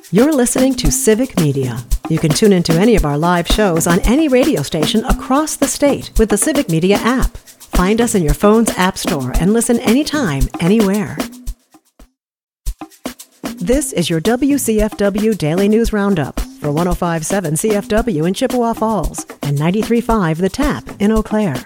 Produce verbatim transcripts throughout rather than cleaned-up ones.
You're listening to Civic Media. You can tune into any of our live shows on any radio station across the state with the Civic Media app. Find us in your phone's app store and listen anytime, anywhere. This is your W C F W Daily News Roundup for one oh five point seven C F W in Chippewa Falls and ninety-three point five The Tap in Eau Claire.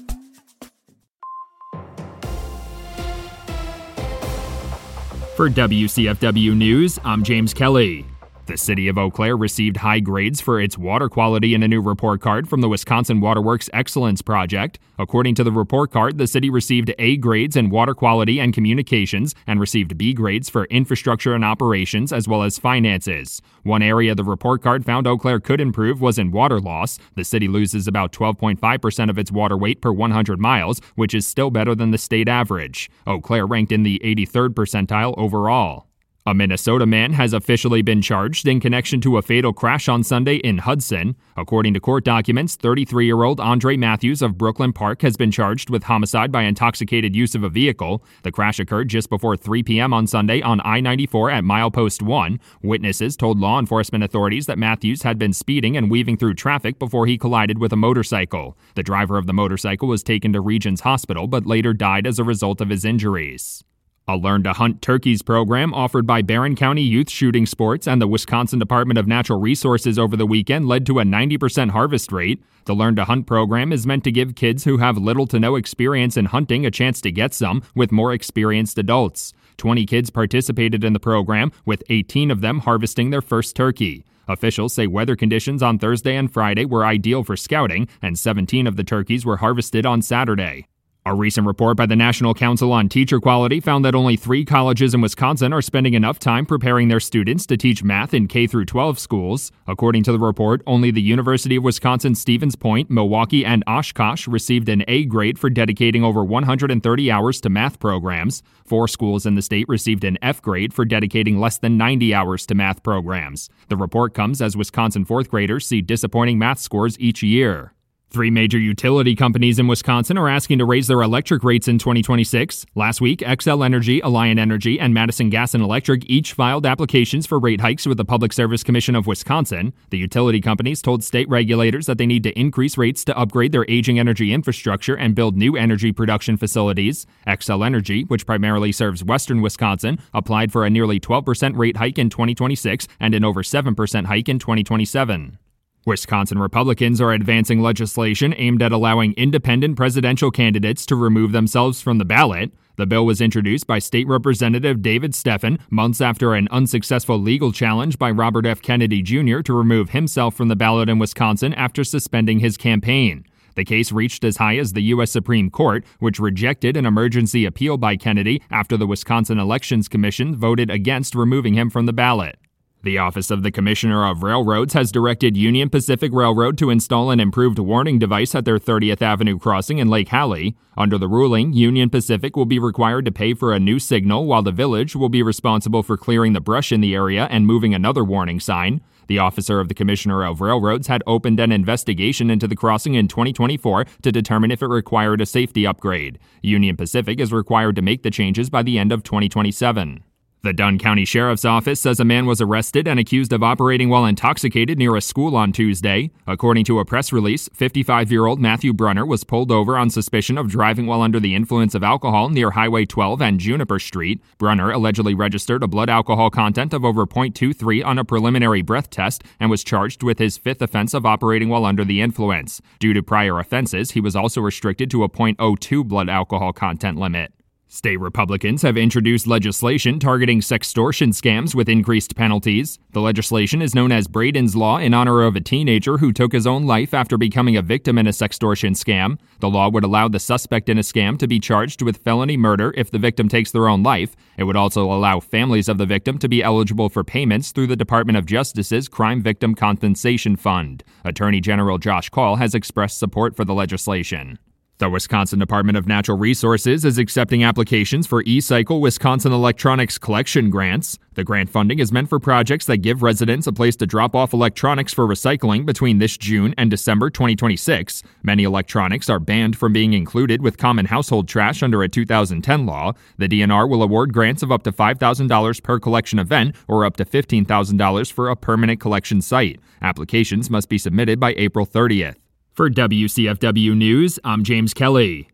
For W C F W News, I'm James Kelly. The city of Eau Claire received high grades for its water quality in a new report card from the Wisconsin Waterworks Excellence Project. According to the report card, the city received A grades in water quality and communications and received B grades for infrastructure and operations as well as finances. One area the report card found Eau Claire could improve was in water loss. The city loses about twelve point five percent of its water weight per one hundred miles, which is still better than the state average. Eau Claire ranked in the eighty-third percentile overall. A Minnesota man has officially been charged in connection to a fatal crash on Sunday in Hudson. According to court documents, thirty-three-year-old Andre Matthews of Brooklyn Park has been charged with homicide by intoxicated use of a vehicle. The crash occurred just before three p.m. on Sunday on I ninety-four at Milepost one. Witnesses told law enforcement authorities that Matthews had been speeding and weaving through traffic before he collided with a motorcycle. The driver of the motorcycle was taken to Regions Hospital but later died as a result of his injuries. A Learn to Hunt Turkeys program offered by Barron County Youth Shooting Sports and the Wisconsin Department of Natural Resources over the weekend led to a ninety percent harvest rate. The Learn to Hunt program is meant to give kids who have little to no experience in hunting a chance to get some with more experienced adults. twenty kids participated in the program, with eighteen of them harvesting their first turkey. Officials say weather conditions on Thursday and Friday were ideal for scouting, and seventeen of the turkeys were harvested on Saturday. A recent report by the National Council on Teacher Quality found that only three colleges in Wisconsin are spending enough time preparing their students to teach math in K through twelve schools. According to the report, only the University of Wisconsin Stevens Point, Milwaukee, and Oshkosh received an A grade for dedicating over one hundred thirty hours to math programs. Four schools in the state received an F grade for dedicating less than ninety hours to math programs. The report comes as Wisconsin fourth graders see disappointing math scores each year. Three major utility companies in Wisconsin are asking to raise their electric rates in twenty twenty-six. Last week, Xcel Energy, Alliant Energy, and Madison Gas and Electric each filed applications for rate hikes with the Public Service Commission of Wisconsin. The utility companies told state regulators that they need to increase rates to upgrade their aging energy infrastructure and build new energy production facilities. Xcel Energy, which primarily serves western Wisconsin, applied for a nearly twelve percent rate hike in twenty twenty-six and an over seven percent hike in twenty twenty-seven. Wisconsin Republicans are advancing legislation aimed at allowing independent presidential candidates to remove themselves from the ballot. The bill was introduced by State Representative David Steffen months after an unsuccessful legal challenge by Robert F. Kennedy Junior to remove himself from the ballot in Wisconsin after suspending his campaign. The case reached as high as the U S Supreme Court, which rejected an emergency appeal by Kennedy after the Wisconsin Elections Commission voted against removing him from the ballot. The Office of the Commissioner of Railroads has directed Union Pacific Railroad to install an improved warning device at their thirtieth Avenue crossing in Lake Hallie. Under the ruling, Union Pacific will be required to pay for a new signal, while the village will be responsible for clearing the brush in the area and moving another warning sign. The Officer of the Commissioner of Railroads had opened an investigation into the crossing in twenty twenty-four to determine if it required a safety upgrade. Union Pacific is required to make the changes by the end of twenty twenty-seven. The Dunn County Sheriff's Office says a man was arrested and accused of operating while intoxicated near a school on Tuesday. According to a press release, fifty-five-year-old Matthew Brunner was pulled over on suspicion of driving while under the influence of alcohol near Highway twelve and Juniper Street. Brunner allegedly registered a blood alcohol content of over point two three on a preliminary breath test and was charged with his fifth offense of operating while under the influence. Due to prior offenses, he was also restricted to a point oh two blood alcohol content limit. State Republicans have introduced legislation targeting sextortion scams with increased penalties. The legislation is known as Braden's Law in honor of a teenager who took his own life after becoming a victim in a sextortion scam. The law would allow the suspect in a scam to be charged with felony murder if the victim takes their own life. It would also allow families of the victim to be eligible for payments through the Department of Justice's Crime Victim Compensation Fund. Attorney General Josh Kaul has expressed support for the legislation. The Wisconsin Department of Natural Resources is accepting applications for eCycle Wisconsin Electronics Collection grants. The grant funding is meant for projects that give residents a place to drop off electronics for recycling between this June and December twenty twenty-six. Many electronics are banned from being included with common household trash under a two thousand ten law. The D N R will award grants of up to five thousand dollars per collection event or up to fifteen thousand dollars for a permanent collection site. Applications must be submitted by April thirtieth. For W C F W News, I'm James Kelly.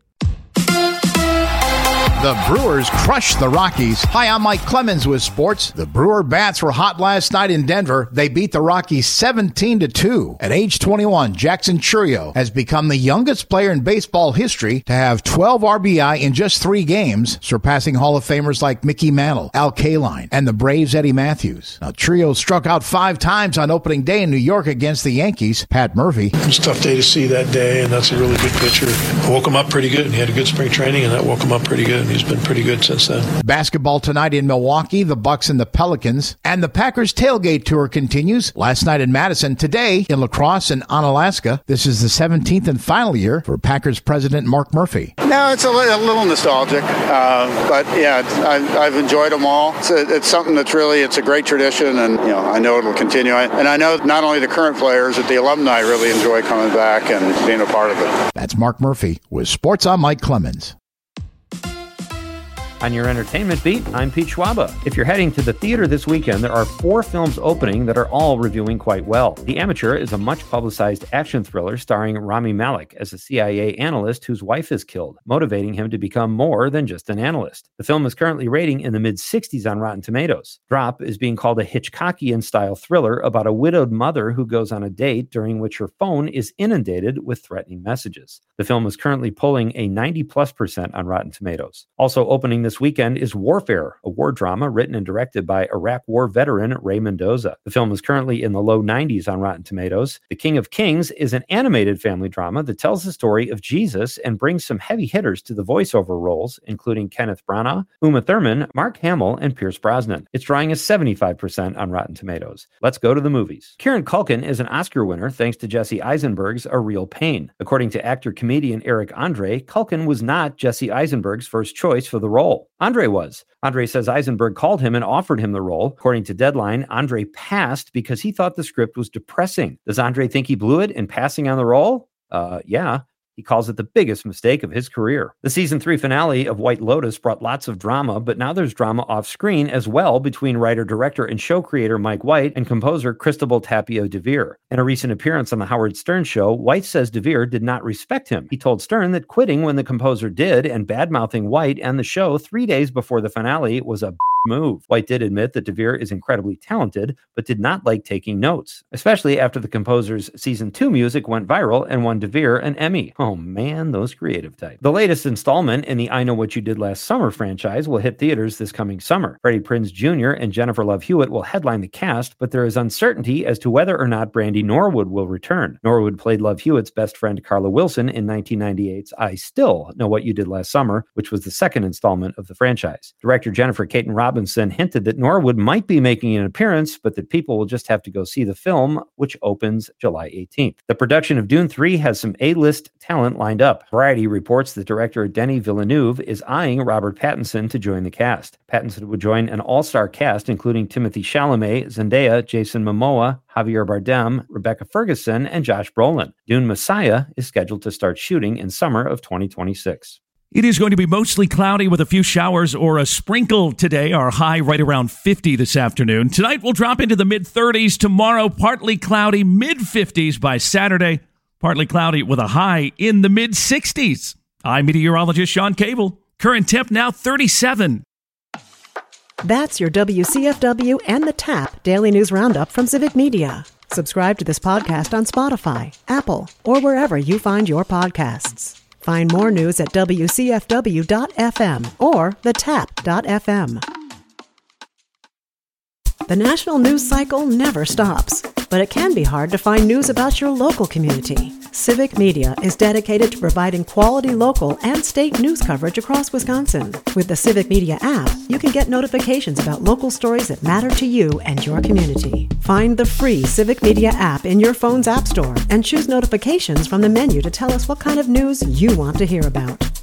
The Brewers crushed the Rockies. Hi, I'm Mike Clemens with sports. The Brewer Bats were hot last night in Denver. They beat the Rockies seventeen to two. At age twenty-one, Jackson Chourio has become the youngest player in baseball history to have twelve R B I in just three games, surpassing Hall of Famers like Mickey Mantle, Al Kaline, and the Braves' Eddie Matthews. Now, Chourio struck out five times on opening day in New York against the Yankees. Pat Murphy. It was a tough day to see that day, and that's a really good pitcher. I woke him up pretty good, and he had a good spring training, and that woke him up pretty good. He's been pretty good since then. Basketball tonight in Milwaukee, the Bucks and the Pelicans. And the Packers tailgate tour continues. Last night in Madison, today in La Crosse and Onalaska. This is the seventeenth and final year for Packers president Mark Murphy. No, it's a, li- a little nostalgic, uh, but yeah, I, I've enjoyed them all. It's, a, it's something that's really, it's a great tradition, and you know, I know it'll continue. And I know not only the current players, but the alumni really enjoy coming back and being a part of it. That's Mark Murphy with Sports. I'm Mike Clemens. On your entertainment beat, I'm Pete Schwaba. If you're heading to the theater this weekend, there are four films opening that are all reviewing quite well. The Amateur is a much-publicized action thriller starring Rami Malek as a C I A analyst whose wife is killed, motivating him to become more than just an analyst. The film is currently rating in the mid-sixties on Rotten Tomatoes. Drop is being called a Hitchcockian-style thriller about a widowed mother who goes on a date during which her phone is inundated with threatening messages. The film is currently pulling a ninety plus percent on Rotten Tomatoes. Also opening this weekend is Warfare, a war drama written and directed by Iraq War veteran Ray Mendoza. The film is currently in the low nineties on Rotten Tomatoes. The King of Kings is an animated family drama that tells the story of Jesus and brings some heavy hitters to the voiceover roles, including Kenneth Branagh, Uma Thurman, Mark Hamill, and Pierce Brosnan. It's drawing a seventy-five percent on Rotten Tomatoes. Let's go to the movies. Kieran Culkin is an Oscar winner thanks to Jesse Eisenberg's A Real Pain. According to actor-comedian Eric Andre, Culkin was not Jesse Eisenberg's first choice for the role. Andre was. Andre says Eisenberg called him and offered him the role. According to Deadline, Andre passed because he thought the script was depressing. Does Andre think he blew it in passing on the role? Uh, yeah. He calls it the biggest mistake of his career. The season three finale of White Lotus brought lots of drama, but now there's drama off screen as well between writer, director, and show creator Mike White and composer Cristobal Tapio de Veer. In a recent appearance on the Howard Stern show, White says de Veer did not respect him. He told Stern that quitting when the composer did and bad-mouthing White and the show three days before the finale was a move. White did admit that de Veer is incredibly talented, but did not like taking notes, especially after the composer's season two music went viral and won de Veer an Emmy. Oh man, those creative types. The latest installment in the I Know What You Did Last Summer franchise will hit theaters this coming summer. Freddie Prinze Junior and Jennifer Love Hewitt will headline the cast, but there is uncertainty as to whether or not Brandy Norwood will return. Norwood played Love Hewitt's best friend Carla Wilson in nineteen ninety-eight's I Still Know What You Did Last Summer, which was the second installment of the franchise. Director Jennifer Caton Robinson hinted that Norwood might be making an appearance, but that people will just have to go see the film, which opens July eighteenth. The production of Dune three has some A-list talent lined up. Variety reports that director Denis Villeneuve is eyeing Robert Pattinson to join the cast. Pattinson would join an all-star cast including Timothée Chalamet, Zendaya, Jason Momoa, Javier Bardem, Rebecca Ferguson, and Josh Brolin. Dune Messiah is scheduled to start shooting in summer of twenty twenty-six. It is going to be mostly cloudy with a few showers or a sprinkle today. Our high right around fifty this afternoon. Tonight we'll drop into the mid-thirties. Tomorrow, partly cloudy, mid-fifties by Saturday. Partly cloudy with a high in the mid-sixties. I'm meteorologist Sean Cable. Current temp now thirty-seven. That's your W C F W and the Tap Daily News Roundup from Civic Media. Subscribe to this podcast on Spotify, Apple, or wherever you find your podcasts. Find more news at W C F W dot F M or the tap dot F M. The national news cycle never stops, but it can be hard to find news about your local community. Civic Media is dedicated to providing quality local and state news coverage across Wisconsin. With the Civic Media app, you can get notifications about local stories that matter to you and your community. Find the free Civic Media app in your phone's app store and choose notifications from the menu to tell us what kind of news you want to hear about.